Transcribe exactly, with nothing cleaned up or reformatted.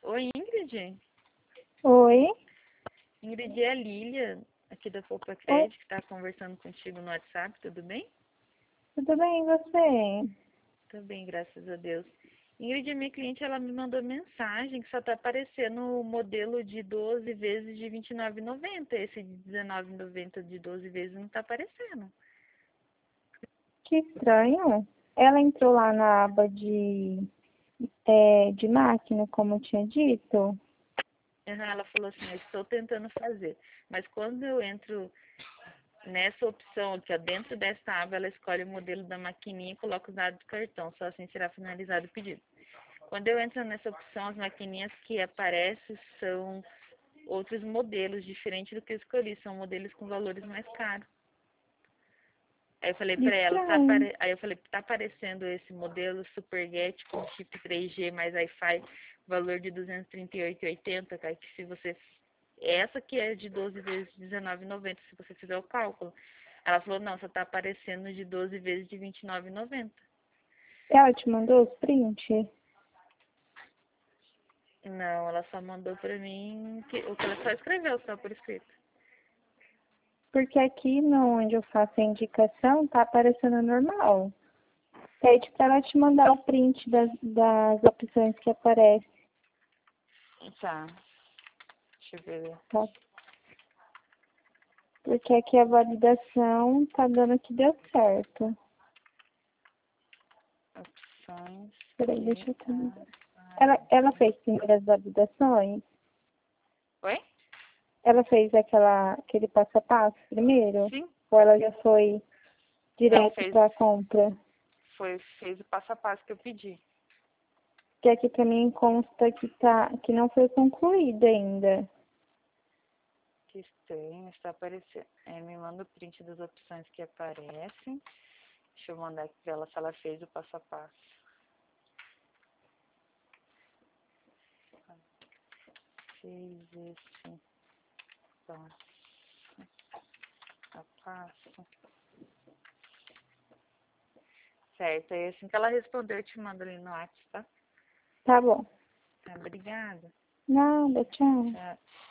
Oi, Ingrid. Oi? Ingrid, é a Lília, aqui da Poupa Oi, Cred, que está conversando contigo no WhatsApp, tudo bem? tudo bem, e você? Tudo bem, graças a Deus. Ingrid, a minha cliente, ela me mandou mensagem que só está aparecendo o modelo de doze vezes de vinte e nove e noventa. Esse de dezenove e noventa de doze vezes não está aparecendo. Que estranho. Ela entrou lá na aba de, é, de máquina, como eu tinha dito. Aham, ela falou assim, eu estou tentando fazer, mas quando eu entro nessa opção aqui, ó, dentro dessa aba, ela escolhe o modelo da maquininha e coloca os dados do cartão, só assim será finalizado o pedido. Quando eu entro nessa opção, as maquininhas que aparecem são outros modelos, diferente do que eu escolhi, são modelos com valores mais caros. Aí eu falei pra ela, tá Estranho. apare... aí eu falei, tá aparecendo esse modelo Superget com chip três G mais Wi-Fi, valor de duzentos e trinta e oito reais e oitenta centavos, cara, que se você essa que é de doze vezes dezenove e noventa, se você fizer o cálculo. Ela falou, não, só tá aparecendo de doze vezes de vinte e nove e noventa. Ela te mandou os prints? Não, ela só mandou pra mim que, o que ela só escreveu, só por escrito. Porque aqui no, onde eu faço a indicação, tá aparecendo normal. Pede pra ela te mandar o print das, das opções que aparecem, Tá, deixa eu ver. tá? Porque aqui a validação tá dando que deu certo. Opções Peraí, que... deixa eu tentar. Ah, Ela, ela fez primeiras validações? oi? Ela fez aquela, aquele passo a passo primeiro? Sim? Ou ela já foi Não, direto fez, para a compra? foi, fez o passo a passo que eu pedi. Que aqui para mim consta que, tá, que não foi concluída ainda. Que estranho, está aparecendo. É, me manda o print das opções que aparecem. Deixa eu mandar aqui pra ela se ela fez o passo a passo. Fez esse passo a passo. Certo, aí assim que ela responder, eu te mando ali no WhatsApp, tá? Tá bom. Tá, obrigada. Nada, tchau. Tchau.